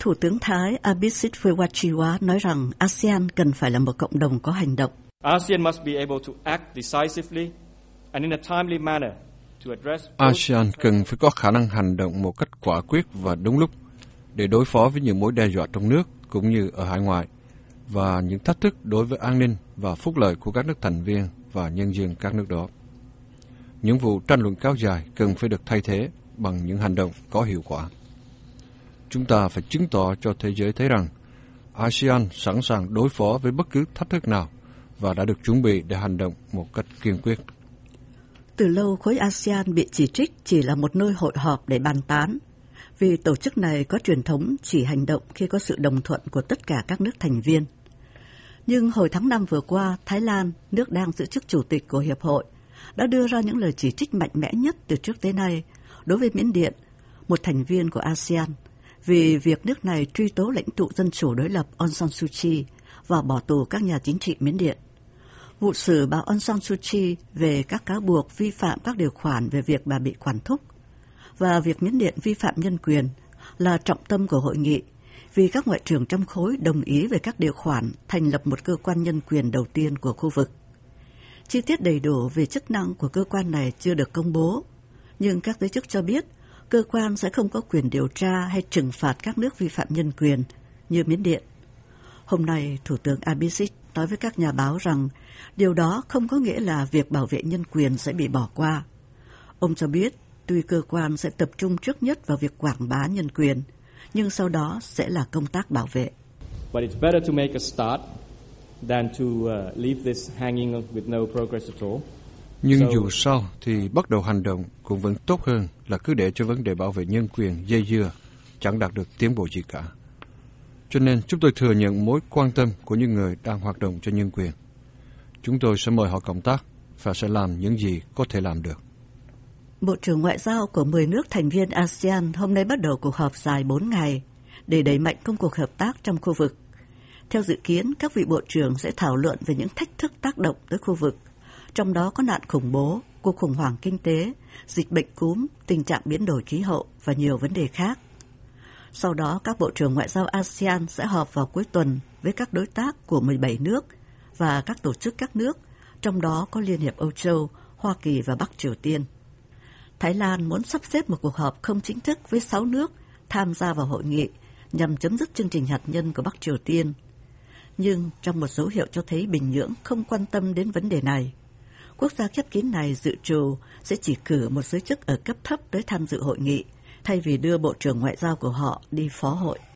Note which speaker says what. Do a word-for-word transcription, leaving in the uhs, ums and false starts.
Speaker 1: Thủ tướng Thái Abhisit Vejwachira nói rằng a sê an cần phải là một cộng đồng có hành động.
Speaker 2: a sê an must be able to act decisively and in a timely manner to address.
Speaker 3: a sê an cần phải có khả năng hành động một cách quả quyết và đúng lúc để đối phó với những mối đe dọa trong nước cũng như ở hải ngoại và những thách thức đối với an ninh và phúc lợi của các nước thành viên và nhân dân các nước đó. Những vụ tranh luận kéo dài cần phải được thay thế bằng những hành động có hiệu quả. Chúng ta phải chứng tỏ cho thế giới thấy rằng a sê an sẵn sàng đối phó với bất cứ thách thức nào và đã được chuẩn bị để hành động một cách kiên quyết.
Speaker 1: Từ lâu, khối a sê an bị chỉ trích chỉ là một nơi hội họp để bàn tán, vì tổ chức này có truyền thống chỉ hành động khi có sự đồng thuận của tất cả các nước thành viên. Nhưng hồi tháng năm vừa qua, Thái Lan, nước đang giữ chức chủ tịch của Hiệp hội, đã đưa ra những lời chỉ trích mạnh mẽ nhất từ trước tới nay đối với Miến Điện, một thành viên của a sê an, vì việc nước này truy tố lãnh tụ dân chủ đối lập Aung San Suu Kyi và bỏ tù các nhà chính trị Miến Điện. Vụ xử bà Aung San Suu Kyi về các cáo buộc vi phạm các điều khoản về việc bà bị quản thúc và việc Miến Điện vi phạm nhân quyền là trọng tâm của hội nghị, vì các ngoại trưởng trong khối đồng ý về các điều khoản thành lập một cơ quan nhân quyền đầu tiên của khu vực. Chi tiết đầy đủ về chức năng của cơ quan này chưa được công bố, nhưng các giới chức cho biết cơ quan sẽ không có quyền điều tra hay trừng phạt các nước vi phạm nhân quyền như Miến Điện. Hôm nay, Thủ tướng Abhisit nói với các nhà báo rằng điều đó không có nghĩa là việc bảo vệ nhân quyền sẽ bị bỏ qua. Ông cho biết tuy cơ quan sẽ tập trung trước nhất vào việc quảng bá nhân quyền, nhưng sau đó sẽ là công tác bảo vệ.
Speaker 2: But it's better to make a start than to uh, leave this hanging with no progress at all.
Speaker 3: Nhưng
Speaker 2: So,
Speaker 3: dù sao thì bắt đầu hành động cũng vẫn tốt hơn là cứ để cho vấn đề bảo vệ nhân quyền dây dưa, chẳng đạt được tiến bộ gì cả. Cho nên chúng tôi thừa nhận mối quan tâm của những người đang hoạt động cho nhân quyền. Chúng tôi sẽ mời họ cộng tác và sẽ làm những gì có thể làm được.
Speaker 1: Bộ trưởng Ngoại giao của mười nước thành viên a sê an hôm nay bắt đầu cuộc họp dài bốn ngày để đẩy mạnh công cuộc hợp tác trong khu vực. Theo dự kiến, các vị bộ trưởng sẽ thảo luận về những thách thức tác động tới khu vực, trong đó có nạn khủng bố, cuộc khủng hoảng kinh tế, dịch bệnh cúm, tình trạng biến đổi khí hậu và nhiều vấn đề khác. Sau đó, các bộ trưởng ngoại giao a sê an sẽ họp vào cuối tuần với các đối tác của mười bảy nước và các tổ chức các nước, trong đó có Liên hiệp Âu Châu, Hoa Kỳ và Bắc Triều Tiên. Thái Lan muốn sắp xếp một cuộc họp không chính thức với sáu nước tham gia vào hội nghị nhằm chấm dứt chương trình hạt nhân của Bắc Triều Tiên. Nhưng trong một dấu hiệu cho thấy Bình Nhưỡng không quan tâm đến vấn đề này, quốc gia khép kín này dự trù sẽ chỉ cử một giới chức ở cấp thấp tới tham dự hội nghị, thay vì đưa bộ trưởng ngoại giao của họ đi phó hội.